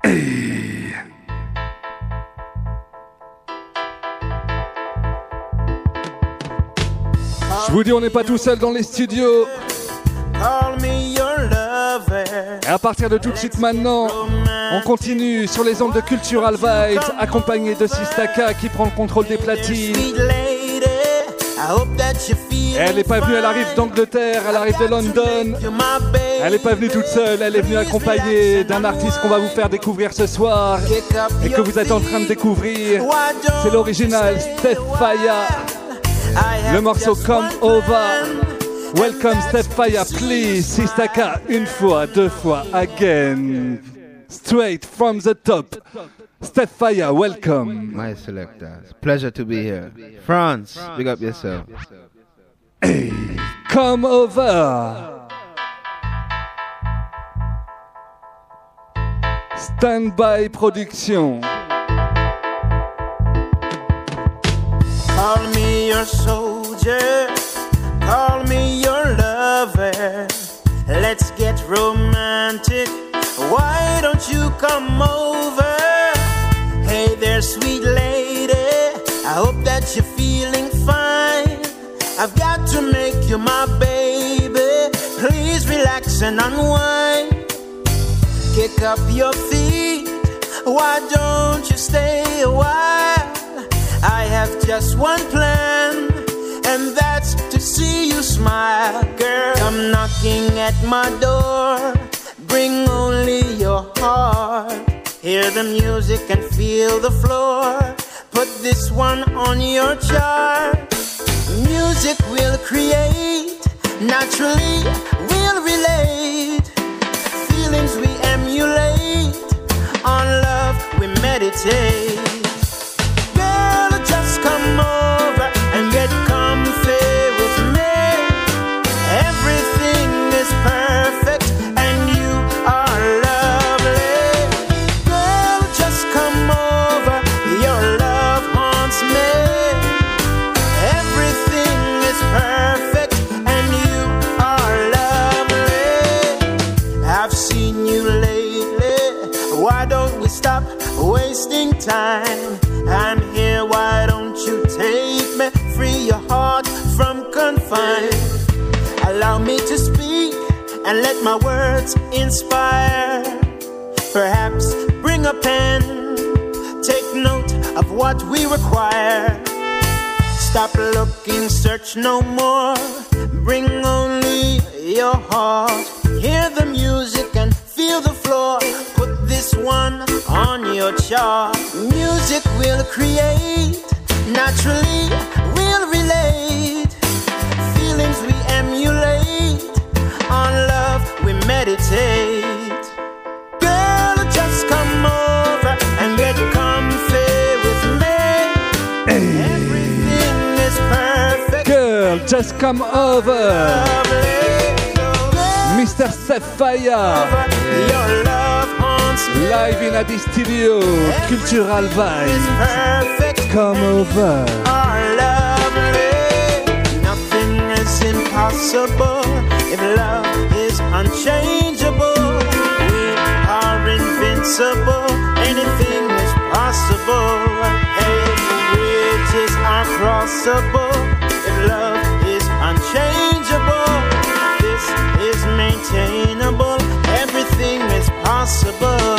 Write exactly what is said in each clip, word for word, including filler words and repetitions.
Hey. Je vous dis, on n'est pas tout seul dans les studios. Et à partir de tout de suite maintenant, on continue sur les ondes de Cultural Vibes, accompagné de Sistaka qui prend le contrôle des platines. Et elle n'est pas venue, elle arrive d'Angleterre, elle arrive de London. Elle n'est pas venue toute seule, elle est venue accompagnée d'un artiste qu'on va vous faire découvrir ce soir et que vous êtes en train de découvrir. C'est l'original Steph Faya. Le morceau Come Over. Welcome Steph Faya, please. Sistaka, une fois, deux fois, again. Straight from the top. Steph Faya, welcome. My selector. It's a pleasure to be here. France, big up yourself. Hey, come over. Standby Production. Call me your soldier, call me your lover. Let's get romantic. Why don't you come over? Hey there, sweet lady, I hope that you're feeling fine. I've got to make you my baby. Please relax and unwind. Kick up your feet, why don't you stay a while? I have just one plan, and that's to see you smile. Girl, come knocking at my door. Bring only your heart. Hear the music and feel the floor. Put this one on your chart. Music will create, naturally we'll relate. Feelings we emulate, on love we meditate. Girl, just come over and get comfy with me. Everything is perfect and you are lovely. Girl, just come over, your love haunts me. Everything is perfect and you are lovely. I've seen you lately, why don't we stop wasting time? I'm here, why don't you take me? Free your heart from confine. Allow me to speak and let my words inspire. Perhaps bring a pen, take note of what we require. Stop looking, search no more. Bring only your heart. Hear the music and feel the floor. Put this one on your chart. Music will create, naturally we'll relate. Feelings we emulate, on love we meditate. Girl, just come over and get comfy with me. Hey. Everything is perfect. Girl, just come over. Lovely. Mister Steph Faya. Your love haunts me. Live in Adi Studio, Cultural Vibes. Come over. Are lovely. Nothing is impossible if love is unchangeable. We are invincible. Anything is possible. Hey, bridges are crossable if love is unchangeable. This is maintainable. Everything is possible.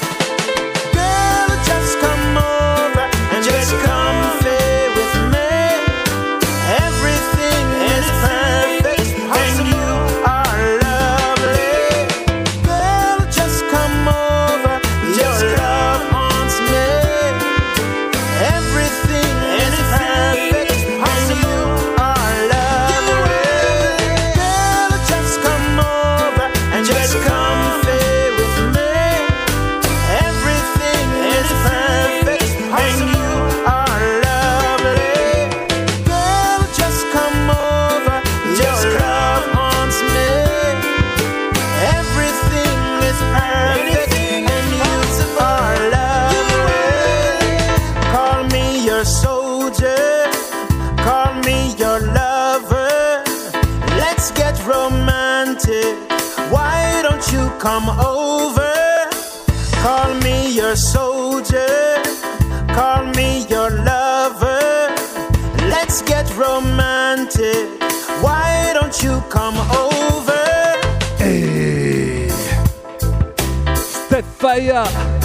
Girl, just come over and just comfy with me. Everything is perfect and you are lovely. Girl, just come over. Your love haunts me. Everything is perfect and you are lovely. Girl, just come over and just comfy with me. Everything is perfect and you are lovely. Girl, just come over. Your love haunts me. Everything is perfect and you are lovely. Call me your soldier, call me your lover. Let's get romantic. Why don't you come over? Call me your soldier, call me your lover. Let's get romantic. Why don't you come over? Hey. Steph Faya,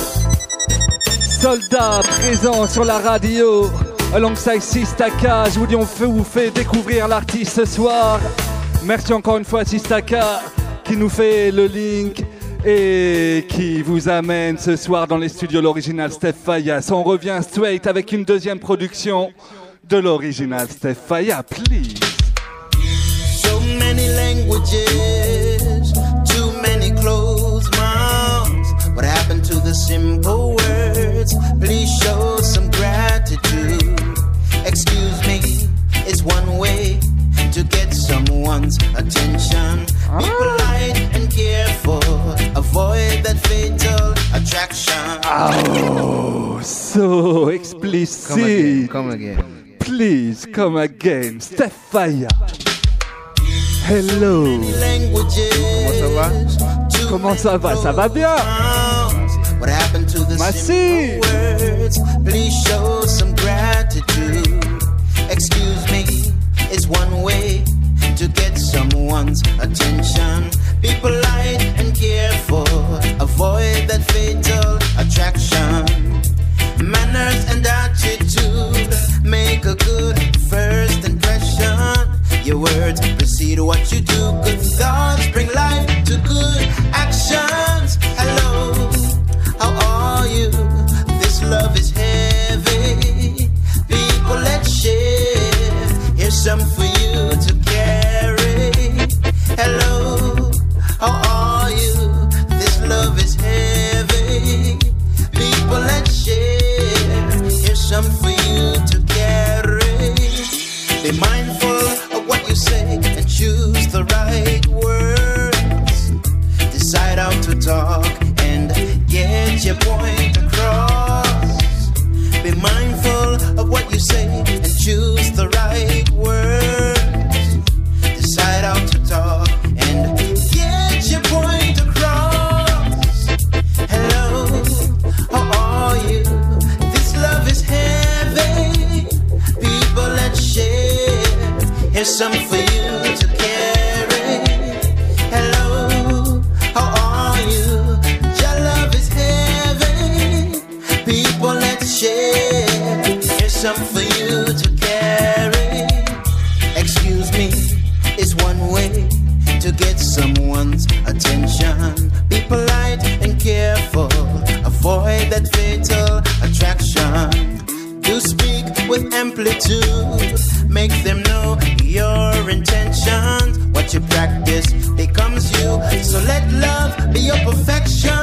soldat présent sur la radio. Alongside Sistaka, je vous dis on fait, vous fait découvrir l'artiste ce soir. Merci encore une fois à Sistaka qui nous fait le link et qui vous amène ce soir dans les studios l'original Steph Faya. On revient straight avec une deuxième production de l'original Steph Faya, please. So many languages, too many closed mouths. What happened to the simple words? Please show some gratitude. Excuse me, it's one way to get someone's attention. Be polite and careful, avoid that fatal attraction. Oh, so explicit. Come again, come again. Please come again, Steph Faya. Hello. Comment ça va? Comment ça va? Ça va bien? What happened to the Merci. words? Please show some gratitude. Excuse me, it's one way to get someone's attention. Be polite and careful, avoid that fatal attraction. Manners and attitude make a good first impression. Your words precede what you do. Good thoughts bring life to good actions. Hello, how are you? This love is heavy. People, let's share. Here's some for you to carry. Hello, how are you? This love is heavy. People, let's share. Here's some for you to carry. Be mindful of what you say and choose the right words. Decide how to talk and get your point across. Be mindful of what you say and choose the right words. Decide how to talk and get your point across. Hello, how are you? This love is heavy. People, let's share. Here's some for you to carry. Hello, how are you? Your love is heavy. People, let's share. Here's some for you to carry. Excuse me, it's one way to get someone's attention. Be polite and careful, avoid that fatal attraction. Do speak with amplitude, make them know your intentions. What you practice becomes you, so let love be your perfection.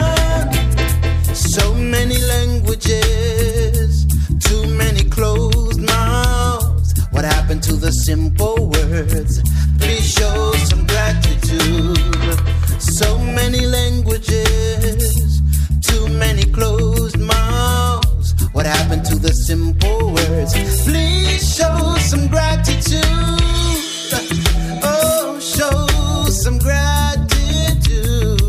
So many languages, too many closed mouths. What happened to the simple words? Please show some gratitude. So many languages, too many closed mouths. What happened to the simple words? Please show some gratitude. Oh, show some gratitude.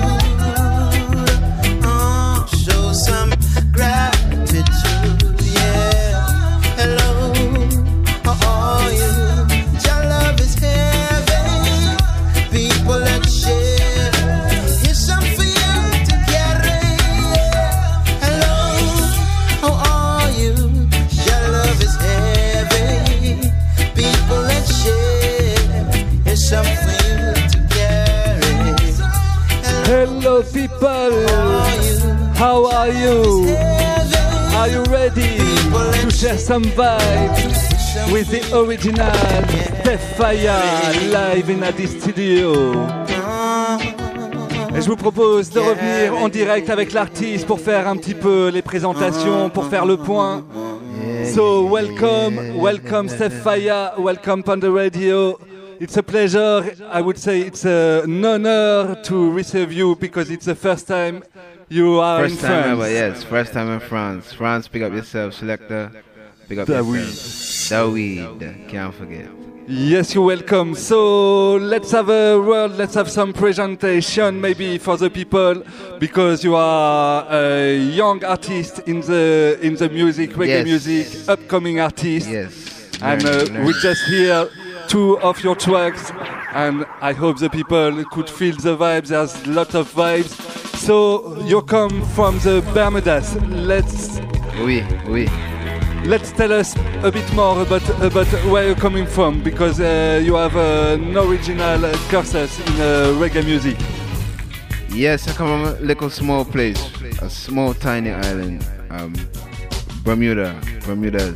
Oh, show some gratitude. Yeah. Hello, how are you? Your love is heavy. People, let's share. Here's some for you to carry. Hello, how are you? Your love is heavy. People, let's share. Here's some for you to carry. Hello people, how are you? Are you ready to share some vibes with the original Steph Faya live in the studio? Et je vous propose de revenir en direct avec l'artiste pour faire un petit peu les présentations, pour faire le point. So welcome, welcome Steph Faya, welcome on the radio. It's a pleasure, I would say it's an honor to receive you because it's the first time you are First in time France. ever, yes. First time in France. France, pick up yourself, selector. Pick up Daoud. yourself. Daoud, can't forget. Yes, you're welcome. So let's have a word, let's have some presentation maybe for the people, because you are a young artist in the in the music, reggae Yes. music, upcoming artist. Yes. And uh, Learn, learn. we just hear two of your tracks, and I hope the people could feel the vibes. There's a lot of vibes. So you come from the Bermudas. Let's Oui, oui. let's tell us a bit more about about where you're coming from, because uh, you have uh, an original uh, cursus in uh, reggae music. Yes, I come from a little small place, a small tiny island, um, Bermuda, Bermudas.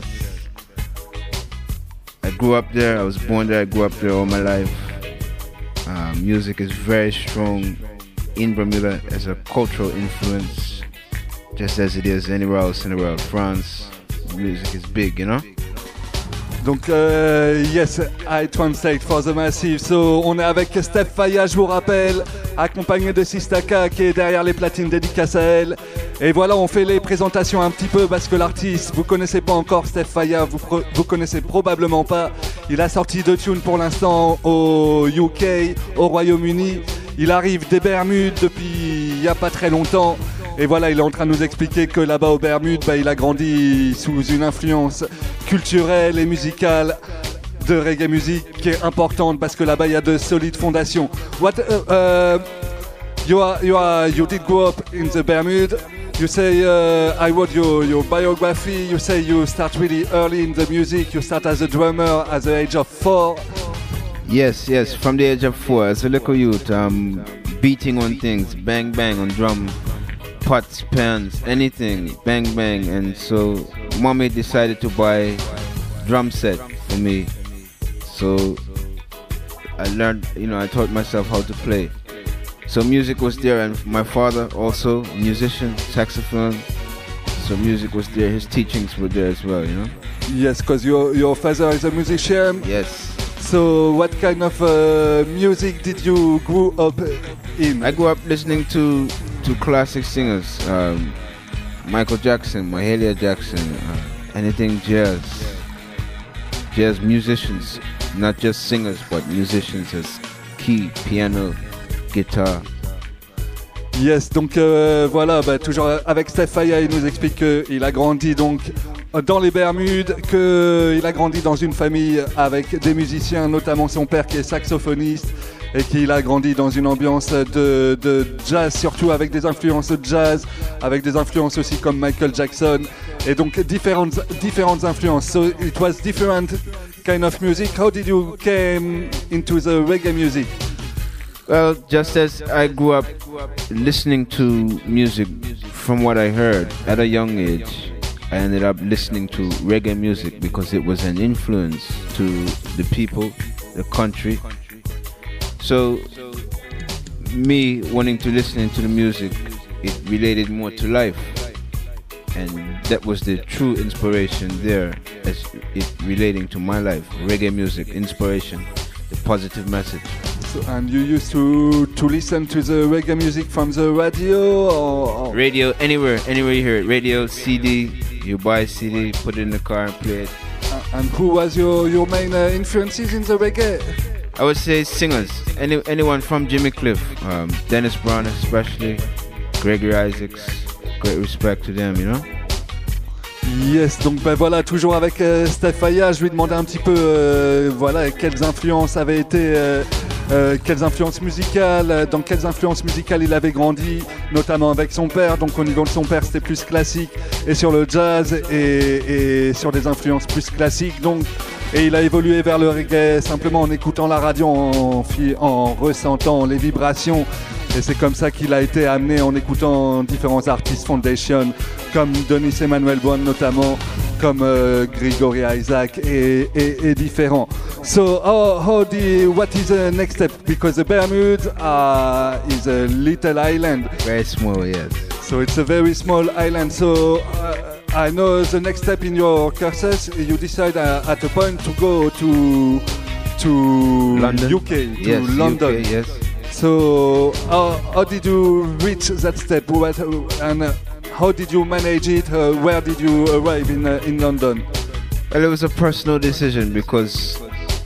I grew up there, I was born there, I grew up there all my life. Um, music is very strong in Bermuda as a cultural influence, just as it is anywhere else in the world. France, music is big, you know? Donc, euh, yes, I translate for the massive. So, on est avec Steph Faya, je vous rappelle, accompagné de Sistaka qui est derrière les platines, dédicace à elle. Et voilà, on fait les présentations un petit peu parce que l'artiste, vous connaissez pas encore Steph Faya, vous, pro- vous connaissez probablement pas. Il a sorti deux tunes pour l'instant au U K, au Royaume-Uni. Il arrive des Bermudes depuis il y a pas très longtemps. Et voilà, il est en train de nous expliquer que là-bas aux Bermudes, bah, il a grandi sous une influence culturelle et musicale de reggae music qui est importante parce que là-bas il y a de solides fondations. What uh, uh, you are you are you did grow up in the Bermudes. You say uh, I wrote your your biography. You say you start really early in the music. You start as a drummer at the age of four. Yes, yes, from the age of four, as a little youth, um, beating on things, bang bang on drum, pots, pans, anything, bang bang. And so mommy decided to buy drum set for me. So I learned, you know, I taught myself how to play. So music was there, and my father also musician, saxophone. So music was there, his teachings were there as well, you know. Yes, because your your father is a musician. Yes. So what kind of uh, music did you grow up in? I grew up listening to to classic singers, um, Michael Jackson, Mahalia Jackson, uh, anything jazz, jazz musicians, not just singers but musicians as key, piano, guitar. Yes, donc euh, voilà, bah, toujours avec Steph Faya, il nous explique qu'il a grandi donc dans les Bermudes, qu'il a grandi dans une famille avec des musiciens, notamment son père qui est saxophoniste, et qu'il a grandi dans une ambiance de, de jazz, surtout avec des influences de jazz, avec des influences aussi comme Michael Jackson, et donc différentes, différentes influences. So it was different kind of music. How did you came into the reggae music? Well, just as I grew up listening to music from what I heard at a young age, I ended up listening to reggae music because it was an influence to the people, the country. So, me wanting to listen to the music, it related more to life. And that was the true inspiration there, as it relating to my life. Reggae music, inspiration, the positive message. So, and you used to to listen to the reggae music from the radio or, or Radio, anywhere, anywhere you hear it. Radio, C D, you buy a C D, put it in the car and play it. uh, and who was your your main uh, influences in the reggae? I would say singers, any anyone from Jimmy Cliff, um, Dennis Brown especially, Gregory Isaacs, great respect to them, you know. Yes, donc ben voilà, toujours avec euh, Steph Faya, je lui demandais un petit peu euh, voilà, quelles influences avaient été, euh, euh, quelles influences musicales, euh, dans quelles influences musicales il avait grandi, notamment avec son père. Donc au niveau de son père, c'était plus classique, et sur le jazz et, et sur des influences plus classiques. Donc, et il a évolué vers le reggae simplement en écoutant la radio, en, en ressentant les vibrations. Et c'est comme ça qu'il a été amené en écoutant différents artistes Foundation, comme Denis Emmanuel Brown notamment, comme euh, Gregory Isaac et, et, et différents. So, how, how the, what is the next step? Because the Bermudes uh, is a little island. Very small, yes. So it's a very small island. So uh, I know the next step in your cursus, you decide uh, at a point to go to to London. U K, to Yes, London. U K, yes. So how, how did you reach that step? What, and uh, how did you manage it? Uh, where did you arrive in uh, in London? Well, it was a personal decision because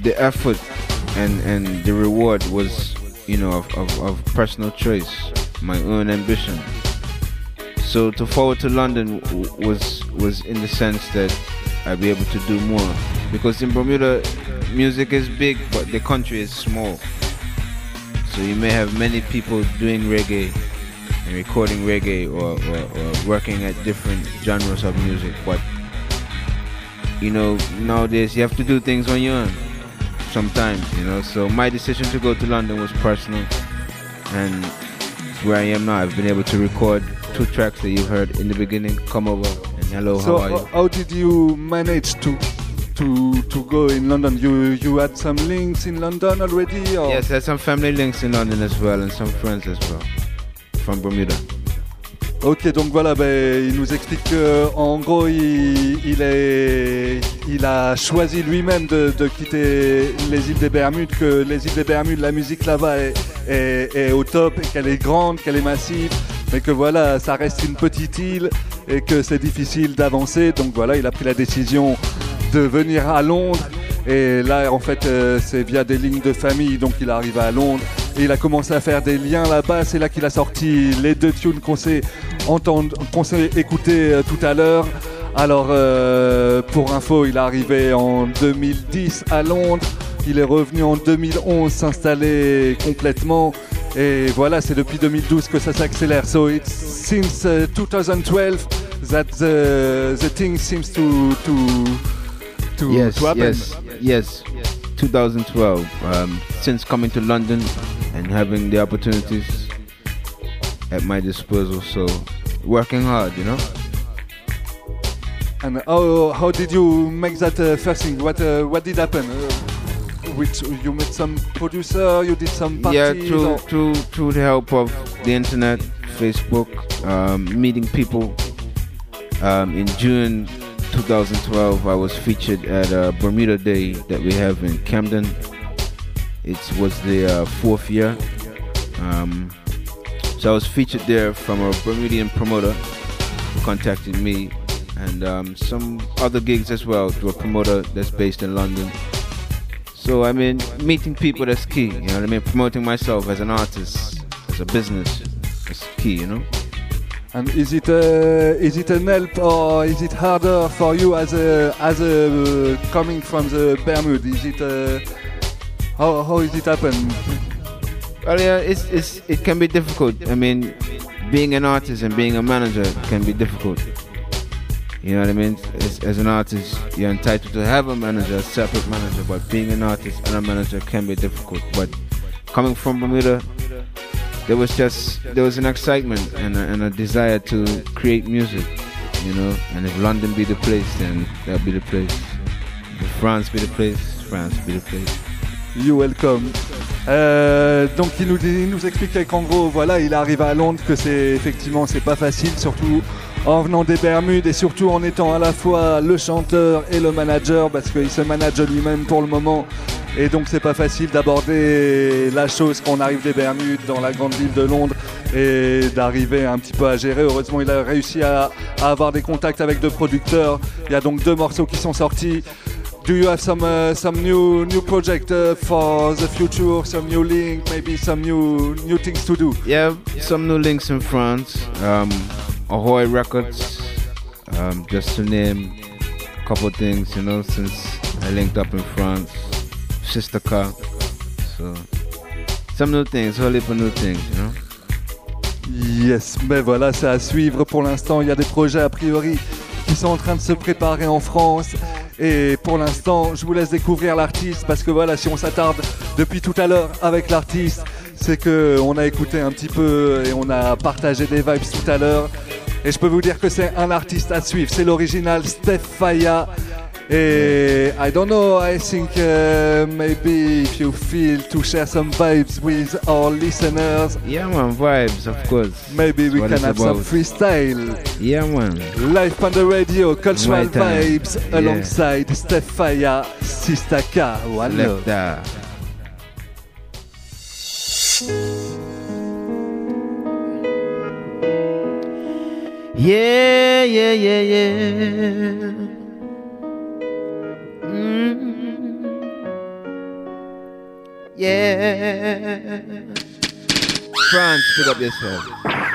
the effort and and the reward was, you know, of, of, of personal choice, my own ambition. So to forward to London w- was was in the sense that I'd be able to do more, because in Bermuda music is big but the country is small. So you may have many people doing reggae and recording reggae or, or, or working at different genres of music, but you know, nowadays you have to do things on your own sometimes, you know. So my decision to go to London was personal, and where I am now, I've been able to record two tracks that you've heard in the beginning, Come Over and Hello, so How Are You? So how did you manage to to to go in London? You you had some links in London already? Or? Yes, I had some family links in London as well, and some friends as well from Bermuda. Ok, donc voilà, ben, il nous explique qu'en gros, il, il, est, il a choisi lui-même de, de quitter les îles des Bermudes, que les îles des Bermudes, la musique là-bas est, est, est au top, et qu'elle est grande, qu'elle est massive, mais que voilà, ça reste une petite île et que c'est difficile d'avancer. Donc voilà, il a pris la décision de venir à Londres. Et là, en fait, euh, c'est via des lignes de famille, donc il arrive à Londres. Et il a commencé à faire des liens là-bas. C'est là qu'il a sorti les deux tunes qu'on s'est, entend, qu'on s'est écoutés euh, tout à l'heure. Alors, euh, pour info, il est arrivé en deux mille dix à Londres. Il est revenu en deux mille onze s'installer complètement. Et voilà, c'est depuis deux mille douze que ça s'accélère. So it's since uh, twenty twelve that the, the thing seems to... to To, yes, to happen. yes, yes. twenty twelve. Um, since coming to London and having the opportunities at my disposal, so working hard, you know. And how how did you make that uh, first thing? What uh, what did happen? Uh, which you met some producer? You did some parties? Yeah, through or? through through the help of the internet, Facebook, um, meeting people. Um, in June twenty twelve, I was featured at a Bermuda Day that we have in Camden. It was the uh, fourth year. Um, so I was featured there from a Bermudian promoter who contacted me, and um, some other gigs as well to a promoter that's based in London. So I mean, meeting people, that's key. You know what I mean? Promoting myself as an artist, as a business, is key, you know? And is it uh, is it an help or is it harder for you as a as a uh, coming from the Bermuda? Is it uh, how how is it happen? Well, yeah, it's it's it can be difficult. I mean, being an artist and being a manager can be difficult. You know what I mean? As, as an artist, you're entitled to have a manager, a separate manager, but being an artist and a manager can be difficult. But coming from Bermuda, there was just there was an excitement and a, and a desire to create music, you know. And if London be the place, then that'll be the place. If France be the place, France be the place. You welcome. Euh, donc il nous, dit, il nous expliquait qu'en gros, voilà, il arrive à Londres, que c'est effectivement c'est pas facile, surtout en venant des Bermudes et surtout en étant à la fois le chanteur et le manager, parce qu'il se manage lui-même pour le moment. Et donc c'est pas facile d'aborder la chose quand on arrive des Bermudes dans la grande ville de Londres et d'arriver un petit peu à gérer. Heureusement il a réussi à, à avoir des contacts avec deux producteurs. Il y a donc deux morceaux qui sont sortis. Do you have some uh, some new new project uh, for the future? Some new link, maybe some new new things to do? Yeah, some new links in France. Um, Ahoy Records, um, just to name a couple of things, you know, since I linked up in France. Sister Car, so some new things, whole heap of new things, you know. Yes, mais voilà, c'est à suivre pour l'instant. Il y a des projets a priori qui sont en train de se préparer en France. Et pour l'instant, je vous laisse découvrir l'artiste parce que voilà, si on s'attarde depuis tout à l'heure avec l'artiste, c'est qu'on a écouté un petit peu et on a partagé des vibes tout à l'heure. Et je peux vous dire que c'est un artiste à suivre. C'est l'original Steph Faya. Et I don't know, I think uh, maybe if you feel to share some vibes with our listeners. Yeah man, vibes of course. Maybe we can have about. some freestyle. Yeah man. Live on the radio, cultural Right time. vibes Yeah. alongside Steph Faya, Sister K. One love. Left there. Yeah, yeah, yeah, yeah. Mm. France, pick up yourself.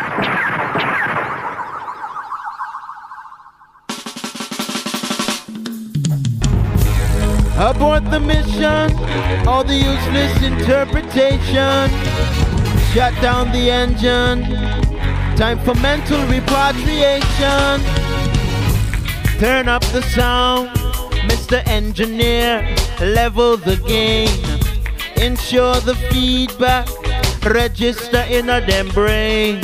Abort the mission, all the useless interpretation. Shut down the engine, time for mental repatriation. Turn up the sound, Mister Engineer, level the gain. Ensure the feedback, register in a them brain.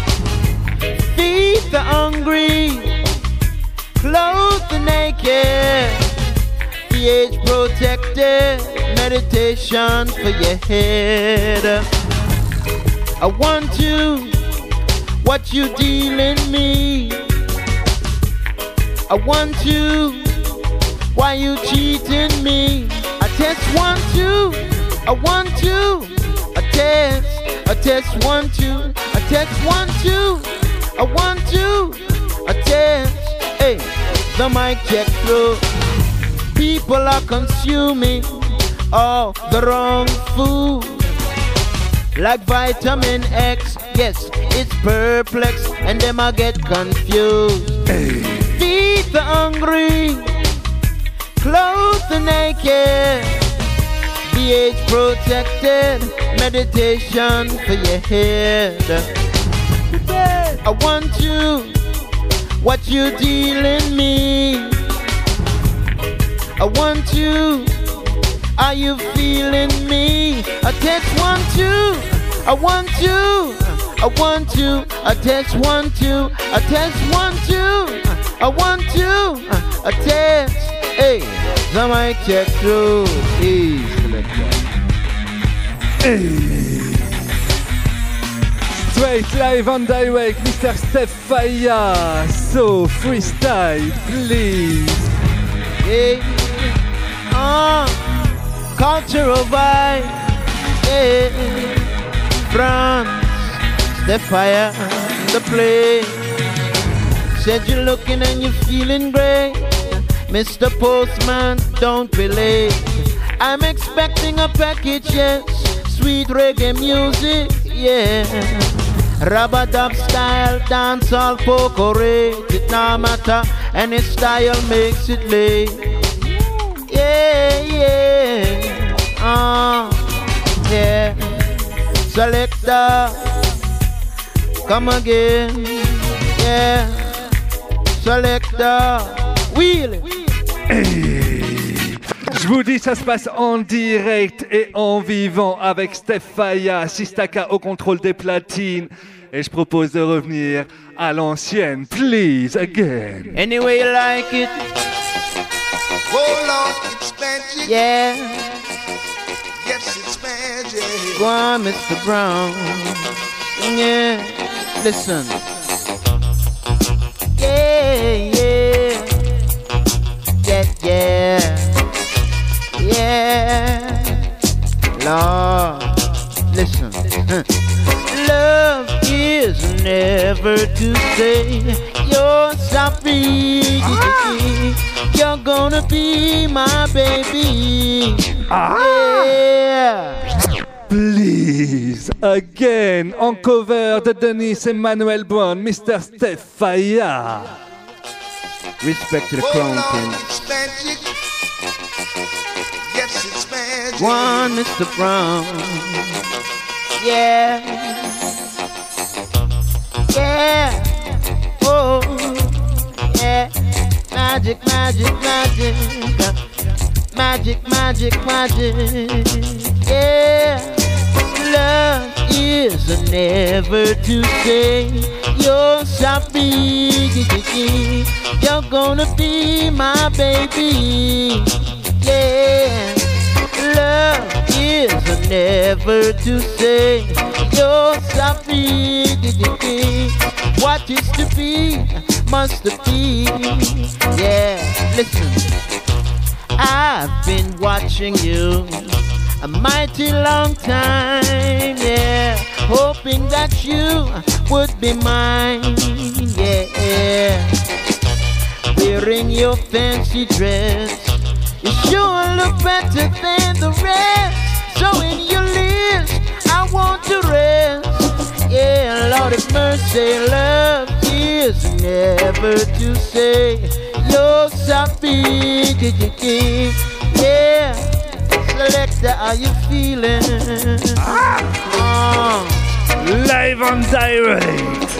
Feed the hungry, clothe the naked. Age protected, meditation for your head. I want to, what you dealing me. I want to, why you cheating me. I test one, two, I want to, I test, I test one, two, I test one, two, I want to, I test, hey, the mic check through. People are consuming all the wrong food, like vitamin X. Yes, it's perplex, and them I get confused. Hey. Feed the hungry, clothe the naked, be age protected, meditation for your head. I want you, what you dealing me. I want you, are you feeling me? I text one, two, I want you, I want you, I text one, two, I text one, two, I want you, I text, hey, the mic check through, hey, Straight live on direct, Mister Steph Faya, so freestyle, please. Hey. Uh, cultural vibe, yeah. France, the fire, the play. Said you're looking and you're feeling great. Mister Postman, don't be late. I'm expecting a package, yes. Sweet reggae music, yeah. Rub-a-dub style, dancehall, poker, it no matter. Any style makes it late. Yeah, yeah, uh, yeah. Selector, come again, yeah. Selector, wheel. Je vous dis, ça se passe en direct et en vivant avec Steph Faya, Sistaka au contrôle des platines. Et je propose de revenir à l'ancienne, please, again. Anyway you like it. Oh Lord, it's magic. Yeah. Yes, it's magic. Go on, Mister Brown. Yeah. Listen. Yeah, yeah. Yeah, yeah. Yeah. Lord, listen. Love is never to say you're sorry. Ah. You're gonna be my baby. Ah. Yeah. Please, again, en cover de Denis Emmanuel Brown, Mister Steph Faya. Respect to the Crown Prince. Yes, it's magic. One, Mister Brown. Yeah. Yeah. Oh. Yeah. Magic, magic, magic. Magic, magic, magic. Yeah. Love is never to say you're sorry. You're gonna be my baby. Yeah. Love is never to say you're sorry. What is to be must be. Yeah, listen. I've been watching you a mighty long time, yeah, hoping that you would be mine, yeah. Wearing your fancy dress, you sure look better than the rest. So in your list, I want to rest. Yeah, Lord of mercy, love is never to say you're sorry. Yeah, selector, how you feeling? Ah. Uh. Live and direct.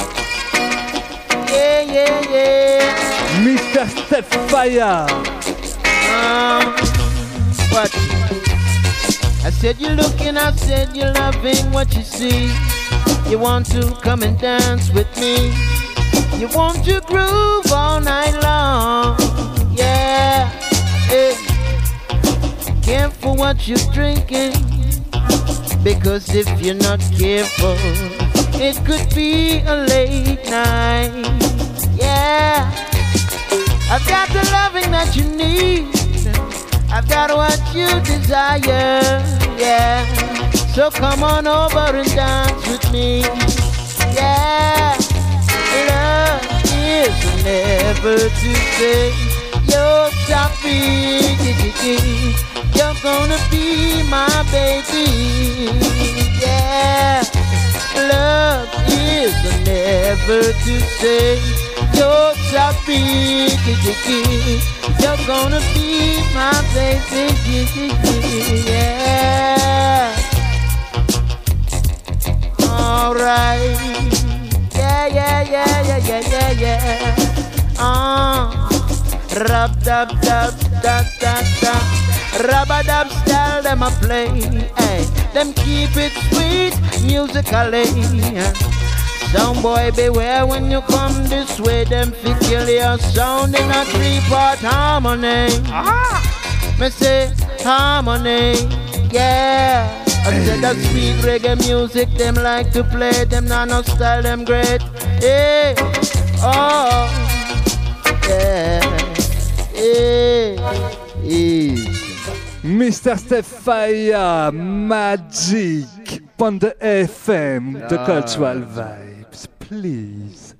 Yeah, yeah, yeah. Mister Steph Fire. Um, what? I said you're looking, I said you're loving what you see. You want to come and dance with me. You want to groove all night long. Yeah. Hey. Careful what you're drinking, because if you're not careful, it could be a late night. Yeah. I've got the loving that you need. I've got what you desire. Yeah. So come on over and dance with me. Yeah. Love is never to say you're sorry. You're gonna be my baby. Yeah. Love is never to say you're sorry. You're gonna be my baby. Yeah. Alright. Yeah, yeah, yeah, yeah, yeah, yeah, yeah. Uh. Rub dub dub dub dub dub. Rubber dub style them a play. Hey, them keep it sweet musically. Sound boy beware when you come this way. Them fi kill your sound in a three-part harmony. Ah, me say harmony. Yeah. I said that sweet reggae music them like to play. Them nano style them great. Hey, oh, yeah, yeah, yeah. Mister Steph Fire, Magic, on the F M, the cultural vibes, please.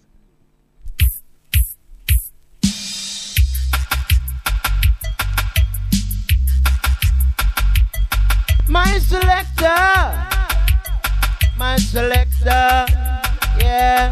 My selector, my selector, yeah.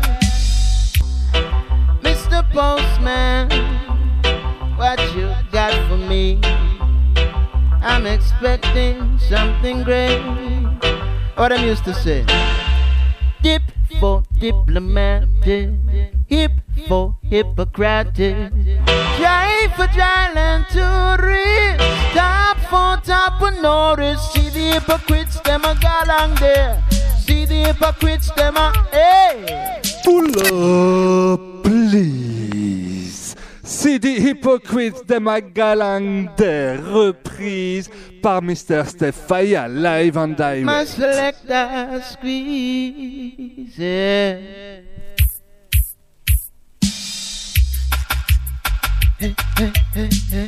Mister Postman, what you got for me? I'm expecting something great. What I'm used to say. Dip for diplomatic, hip for Hippocratic, dry for dry land tourist, top for top of Norris. See the hypocrites, them a galang there. See the hypocrites, them a hey. Pull up, please. See the hypocrites, them a galang there. Reprise par Mister Steph Fire, live and direct. My selector squeeze, yeah. Hey, hey, hey, hey.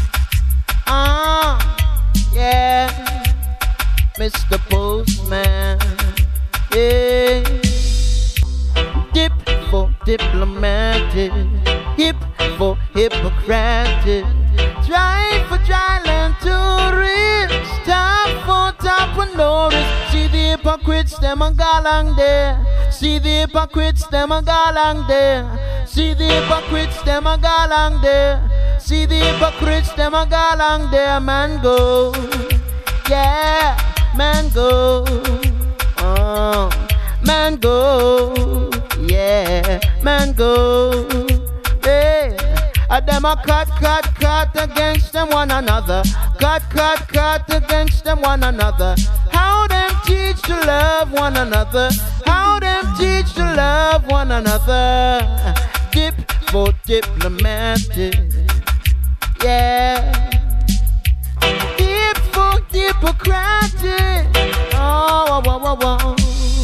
Ah, yeah, Mister Postman, yeah. Dip for diplomatic, hip for Hippocratic, dry for dry land tourist, top for top of Norris. See the hypocrites, them a galang there. See the hypocrites, them a galang there. See the hypocrites, them a galang there. See the hypocrites, them a galang there. Man go, yeah, man go, oh, man go, yeah, man go, hey. And them a cut, cut, cut against them one another. Cut, cut, cut against them one another. How them teach to love one another. How them teach to love one another. Dip for diplomatic, yeah. Dip for Hippocratic, oh, oh, oh, oh, oh.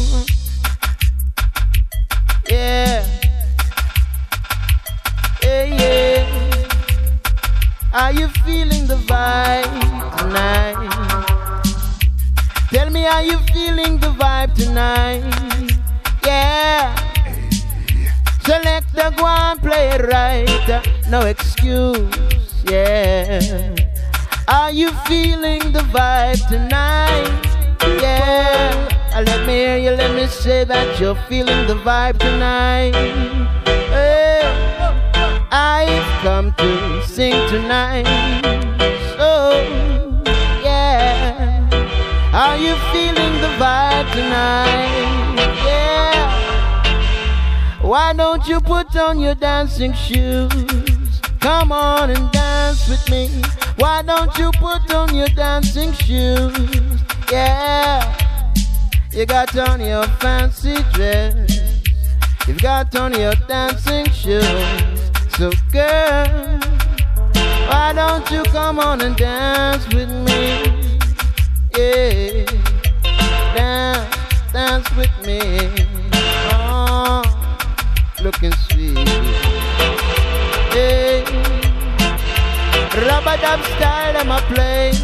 Yeah. Hey, yeah. Are you feeling the vibe tonight? Tell me, are you feeling the vibe tonight? Yeah. Select the go and play it right. No excuse, yeah. Are you feeling the vibe tonight? Yeah. Let me hear you, let me say that you're feeling the vibe tonight. Hey, I've come to sing tonight. So, yeah. Are you feeling the vibe tonight? Yeah. Why don't you put on your dancing shoes? Come on and dance with me. Why don't you put on your dancing shoes? Yeah. You got on your fancy dress, you've got on your dancing shoes. So girl, why don't you come on and dance with me? Yeah, dance, dance with me. Oh, looking sweet. Yeah, rub-a-dub style I'ma play.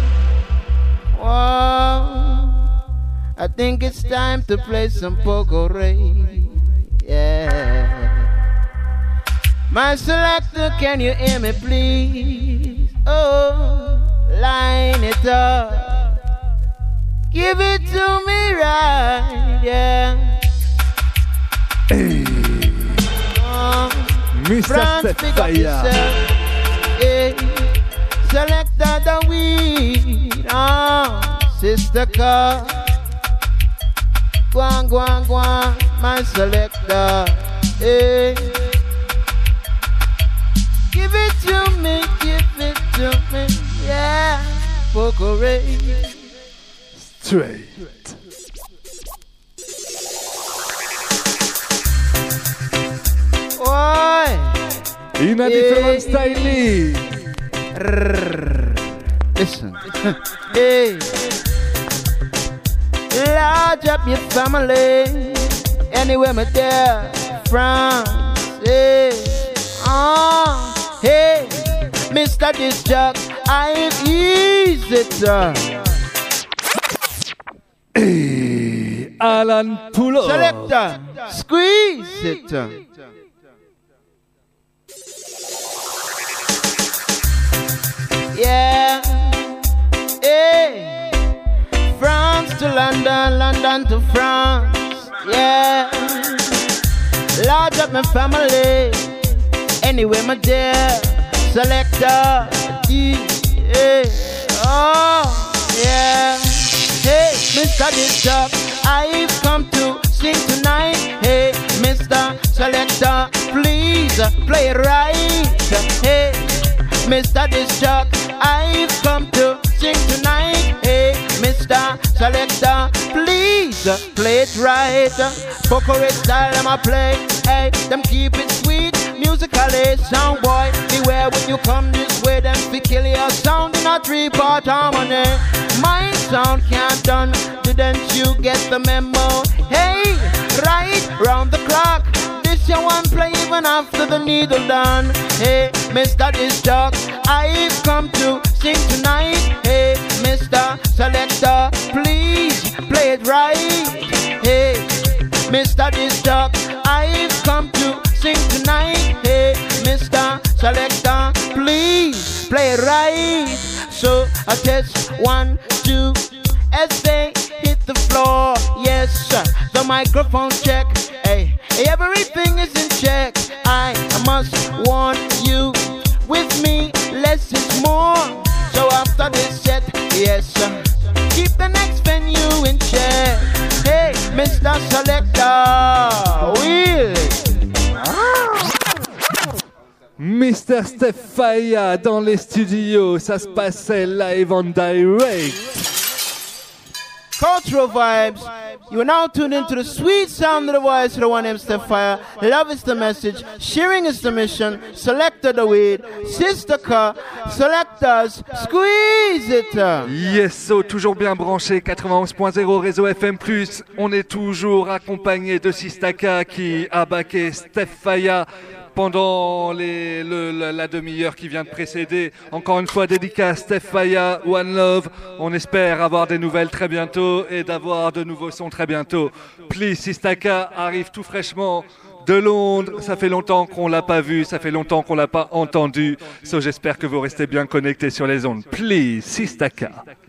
Whoa. I think it's time to play some Poco-Ray. Yeah. My selector, can you hear me please? Oh, line it up. Give it to me right, yeah. Hey. Oh, Mister Stefaya. Yeah. Selector the weed. Oh, Sister Car. Guan, guan, guan, my selector. Hey. Give it to me, give it to me, yeah. Poco-Ray. Straight. Why? In a different style. Listen. Hey. Large up your family. Anywhere me there. France. Hey. Ah. Hey. Mister Disc Jock, I've eased it. Uh. Hey. Alan Poulos. Selector. Squeeze it. Uh. Yeah. Hey. France to London, London to France. Yeah. Large up my family. Anyway, my dear. Selector. Yeah. Oh, yeah. Hey, Mister Disc Jock, I've come to sing tonight. Hey, Mister Selector, please play it right. Hey, Mister Disc Jock, I've come to sing tonight. Hey, Mister Selector, please play it right. Poco-Ray style I'ma play. Hey, them keep it sweet. Musically, sound boy, beware when you come this way. Them fi kill your sound in a three-part harmony. My sound can't done. Didn't you get the memo? Hey, right round the clock. This your one play even after the needle done. Hey, Mister Disc Jock, I've come to sing tonight. Hey, Mister Selector, please play it right. Hey, Mister Disc Jock, I've come to sing tonight. Hey, Mister Selector, please play it right. So I test one, two, as they hit the floor. Yes, sir, the microphone check. Hey, everything is in check. I must warn you, with me, less is more. So after this set, yes, sir, keep the next venue in check. Hey, Mister Selector, wheel it. Mister Stefaya dans les studios, ça se passait live on direct. Cultural vibes. You are now tuned into the sweet sound of the voice of the one named Stefaya. Love is the message, sharing is the mission. Selector the weed, Sister Car, selectors, squeeze it. Yes, so toujours bien branché, quatre-vingt-onze point zéro réseau F M plus. On est toujours accompagné de Sistaka qui a backé Stefaya pendant les, le, la, la demi-heure qui vient de précéder. Encore une fois, dédicace Stefaya, One Love. On espère avoir des nouvelles très bientôt et d'avoir de nouveaux sons très bientôt. Please, Sistaka arrive tout fraîchement de Londres. Ça fait longtemps qu'on l'a pas vu, ça fait longtemps qu'on l'a pas entendu. So j'espère que vous restez bien connectés sur les ondes. Please, Sistaka.